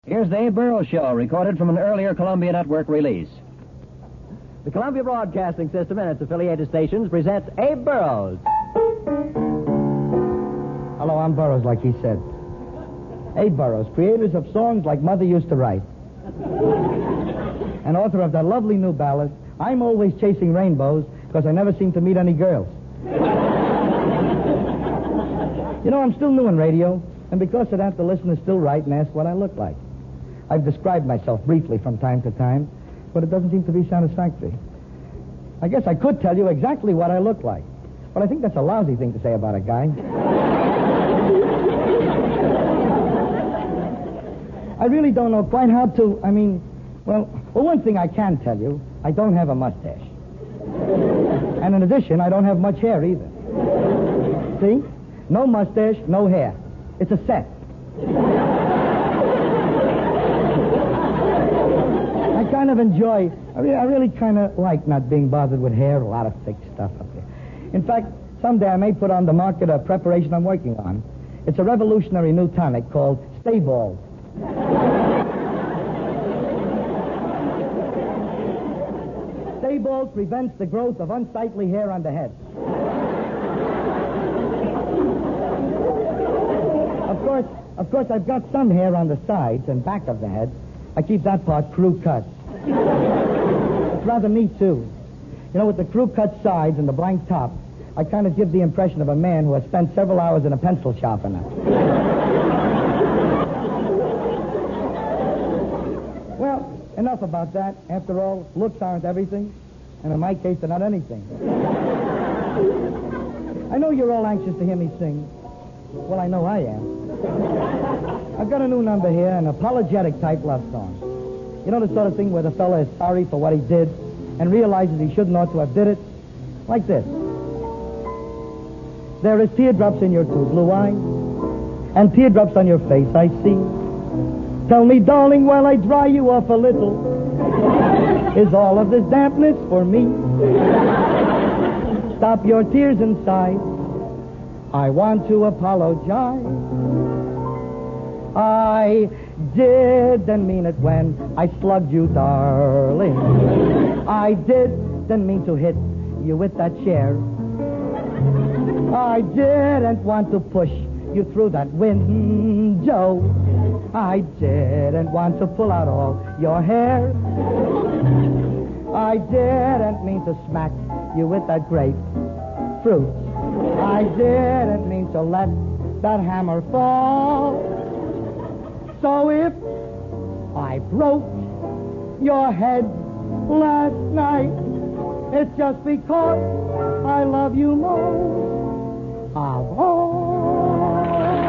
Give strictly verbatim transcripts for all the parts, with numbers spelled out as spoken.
Here's the Abe Burrows Show, recorded from an earlier Columbia Network release. The Columbia Broadcasting System and its affiliated stations presents Abe Burrows. Hello, I'm Burrows, like he said. Abe Burrows, creators of songs like Mother Used to Write. And author of that lovely new ballad, I'm Always Chasing Rainbows, because I never seem to meet any girls. You know, I'm still new in radio, and because of that, the listeners still write and ask what I look like. I've described myself briefly from time to time, but it doesn't seem to be satisfactory. I guess I could tell you exactly what I look like, but I think that's a lousy thing to say about a guy. I really don't know quite how to, I mean, well, well, one thing I can tell you, I don't have a mustache. And in addition, I don't have much hair either. See? No mustache, no hair. It's a set. I kind of enjoy, I really, I really kind of like not being bothered with hair, a lot of thick stuff up there. In fact, someday I may put on the market a preparation I'm working on. It's a revolutionary new tonic called Stay Bald. Stay Bald prevents the growth of unsightly hair on the head. Of course, of course, I've got some hair on the sides and back of the head. I keep that part crew cut. It's rather neat, too. You know, with the crew cut sides and the blank top, I kind of give the impression of a man who has spent several hours in a pencil sharpener. Well, enough about that. After all, looks aren't everything, and in my case, they're not anything. I know you're all anxious to hear me sing. Well, I know I am. I've got a new number here, an apologetic type love song. You know the sort of thing where the fella is sorry for what he did and realizes he shouldn't ought to have did it? Like this. There is teardrops in your two blue eyes and teardrops on your face I see. Tell me, darling, while I dry you off a little, is all of this dampness for me? Stop your tears and sighs. I want to apologize. I didn't mean it when I slugged you, darling. I didn't mean to hit you with that chair. I didn't want to push you through that window. I didn't want to pull out all your hair. I didn't mean to smack you with that grapefruit. I didn't mean to let that hammer fall. So if I broke your head last night, it's just because I love you most of all.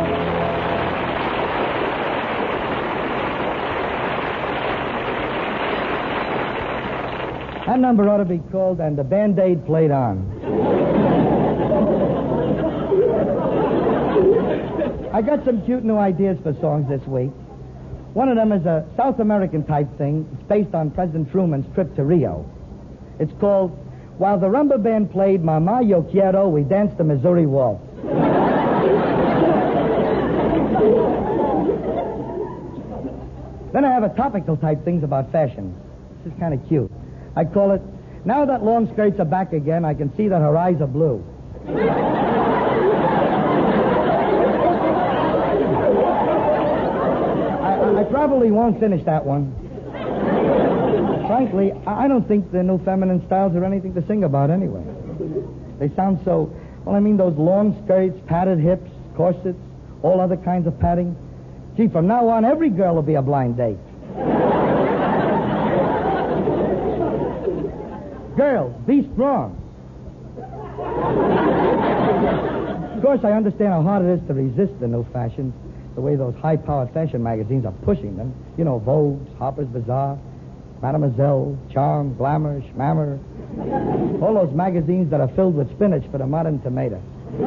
That number ought to be called And the Band-Aid Played On. I got some cute new ideas for songs this week. One of them is a South American type thing. It's based on President Truman's trip to Rio. It's called While the Rumba Band Played Mama Yo Quiero, We Danced the Missouri Waltz. Then I have a topical type things about fashion. This is kind of cute. I call it, Now that long skirts are back again, I can see that her eyes are blue. I probably won't finish that one. Frankly, I don't think the new feminine styles are anything to sing about anyway. They sound so, well, I mean, those long skirts, padded hips, corsets, all other kinds of padding. Gee, from now on, every girl will be a blind date. Girls, be strong. Of course, I understand how hard it is to resist the new fashions. The way those high-powered fashion magazines are pushing them. You know, Vogue, Harper's Bazaar, Mademoiselle, Charm, Glamour, Schmammer. All those magazines that are filled with spinach for the modern tomato.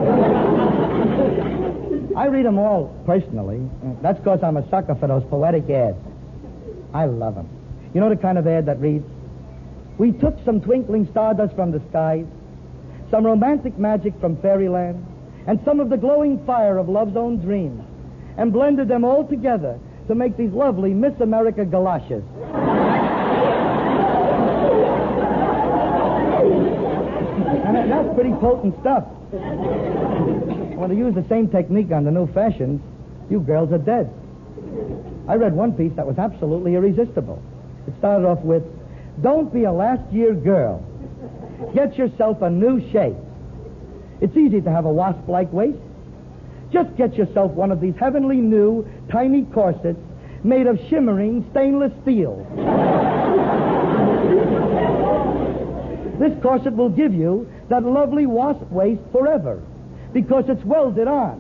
I read them all personally. That's because I'm a sucker for those poetic ads. I love them. You know the kind of ad that reads, We took some twinkling stardust from the skies, some romantic magic from fairyland, and some of the glowing fire of love's own dreams, and blended them all together to make these lovely Miss America galoshes. And that- that's pretty potent stuff. When they use the same technique on the new fashions, you girls are dead. I read one piece that was absolutely irresistible. It started off with, "Don't be a last-year girl. Get yourself a new shape. It's easy to have a wasp-like waist. Just get yourself one of these heavenly new tiny corsets made of shimmering stainless steel. This corset will give you that lovely wasp waist forever because it's welded on."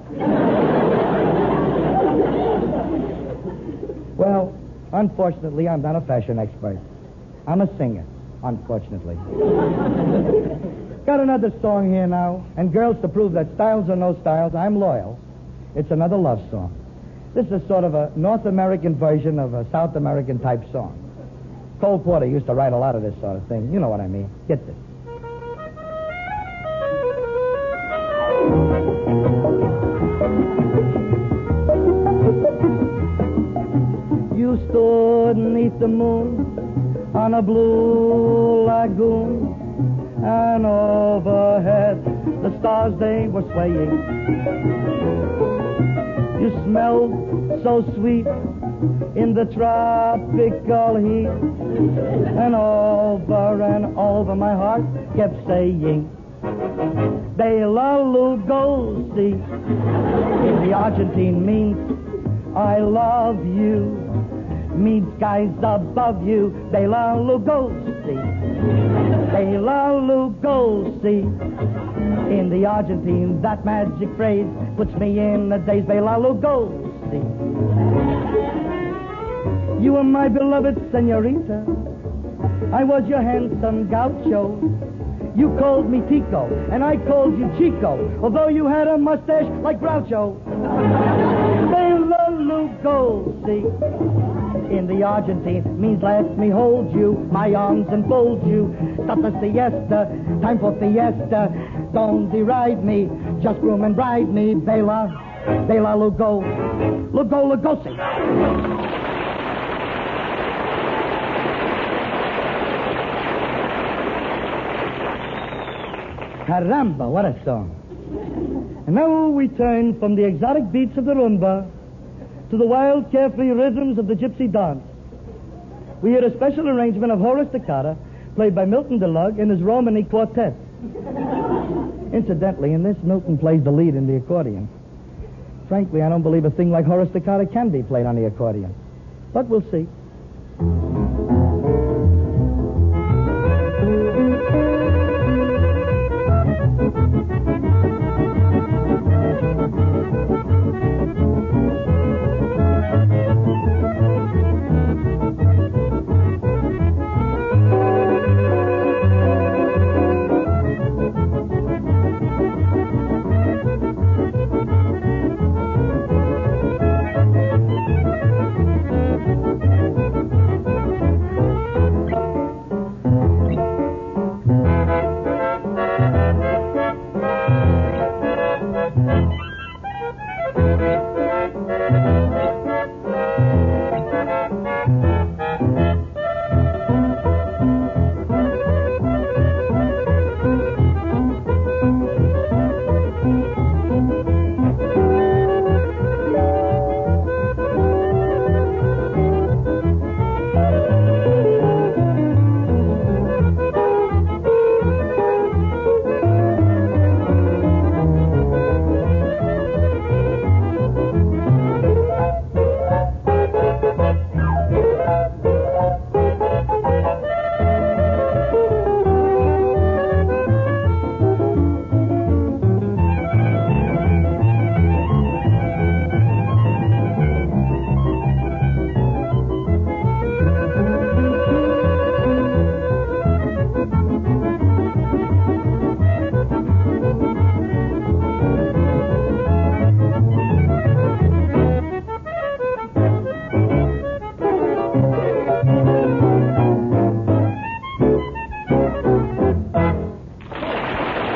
Well, unfortunately, I'm not a fashion expert. I'm a singer, unfortunately. Got another song here now, and girls, to prove that styles or no styles, I'm loyal. It's another love song. This is sort of a North American version of a South American type song. Cole Porter used to write a lot of this sort of thing. You know what I mean. Get this. You stood beneath the moon on a blue lagoon, and overhead the stars, they were swaying. You smelled so sweet in the tropical heat, and over and over my heart kept saying, "De la Lugosi." In the Argentine means I love you, means skies above you. De la Lugosi, De la Lugosi. In the Argentine, that magic phrase puts me in the daze. De la Lugosi. You were my beloved senorita. I was your handsome gaucho. You called me Tico, and I called you Chico, although you had a mustache like Groucho. De la Lugosi. In the Argentine means let me hold you, my arms enfold you. Stop the siesta, time for fiesta. Don't deride me, just groom and bride me. De la, de la Lugo, Lugo Lugosi. Caramba, what a song. And now we turn from the exotic beats of the rumba to the wild, carefree rhythms of the gypsy dance. We hear a special arrangement of Horace Toccata, played by Milton DeLugg in his Romany Quartet. Incidentally, in this, Milton plays the lead in the accordion. Frankly, I don't believe a thing like Horace Toccata can be played on the accordion. But we'll see.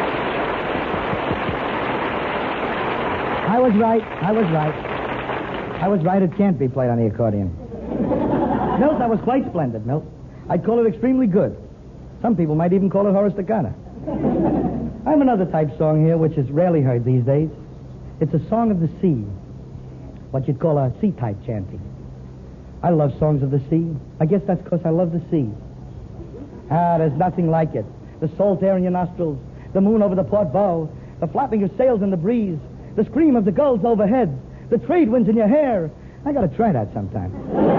I was right. I was right. I was right. It can't be played on the accordion. Milt, that was quite splendid, Milt. I'd call it extremely good. Some people might even call it Horace Staccato. I have another type song here which is rarely heard these days. It's a song of the sea. What you'd call a sea-type chanty. I love songs of the sea. I guess that's because I love the sea. Ah, there's nothing like it. The salt air in your nostrils, the moon over the port bow, the flapping of sails in the breeze, the scream of the gulls overhead, the trade winds in your hair. I gotta try that sometime.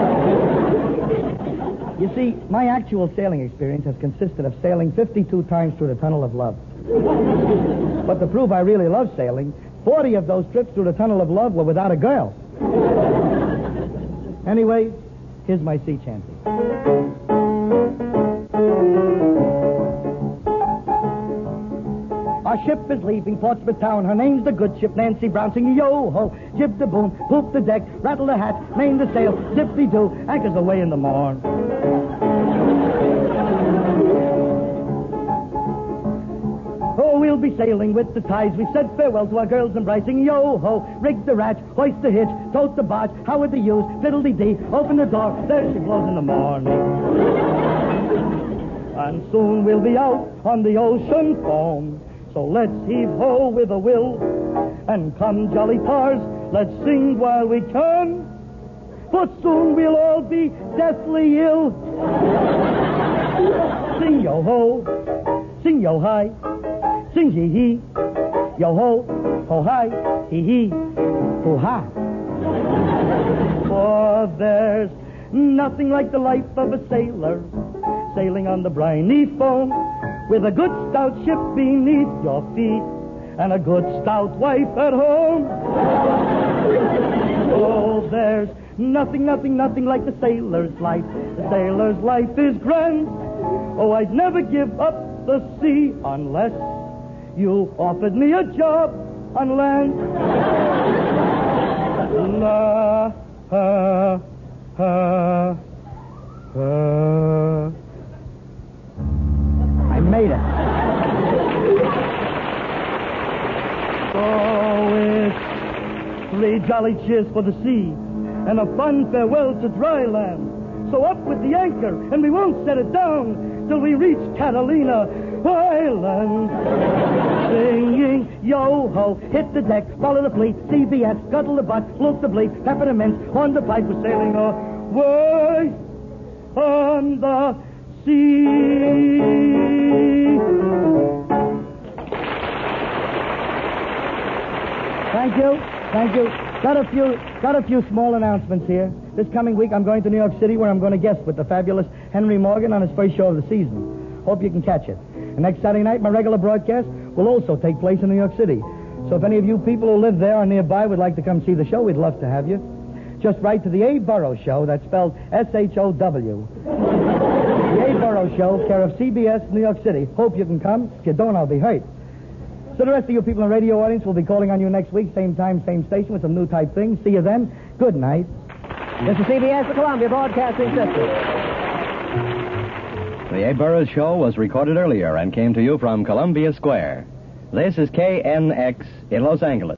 You see, my actual sailing experience has consisted of sailing fifty-two times through the Tunnel of Love. But to prove I really love sailing, forty of those trips through the Tunnel of Love were without a girl. Anyway, here's my sea chanty. Our ship is leaving Portsmouth town. Her name's the good ship Nancy Brown. Singing yo-ho, jib the boom, poop the deck, rattle the hatch, main the sail, zippy-doo, anchors away in the morn. Oh, we'll be sailing with the tides. We said farewell to our girls embracing yo-ho, rig the ratch, hoist the hitch, tote the barge, how would the use, fiddle-dee-dee, open the door, there she blows in the morning. And soon we'll be out on the ocean foam. So let's heave ho with a will, and come jolly tars, let's sing while we can, but soon we'll all be deathly ill. Sing yo ho, sing yo hi, sing hee hee, yo ho, ho hi, hee hee, ho ha. For there's nothing like the life of a sailor, sailing on the briny foam, with a good stout ship beneath your feet, and a good stout wife at home. Oh, there's nothing, nothing, nothing like the sailor's life. The sailor's life is grand. Oh, I'd never give up the sea unless you offered me a job on land. La, ha, ha, ha. I made it. So it's three jolly cheers for the sea and a fun farewell to dry land. So up with the anchor, and we won't set it down till we reach Catalina Island. Singing yo-ho, hit the deck, follow the fleet, C B S, scuttle the butt, float the bleep, pepper the mince, horn the pipe, we're sailing away on the sea. Thank you, thank you. Got a few, got a few small announcements here. This coming week, I'm going to New York City, where I'm going to guest with the fabulous Henry Morgan on his first show of the season. Hope you can catch it. And next Saturday night, my regular broadcast will also take place in New York City. So if any of you people who live there or nearby would like to come see the show, we'd love to have you. Just write to the A. Burrows Show. That's spelled S H O W. The A. Burrows Show, care of C B S, New York City. Hope you can come. If you don't, I'll be hurt. So the rest of you people in the radio audience will be calling on you next week, same time, same station, with some new type things. See you then. Good night. This is C B S, the Columbia Broadcasting System. The A. Burrows Show was recorded earlier and came to you from Columbia Square. This is K N X in Los Angeles.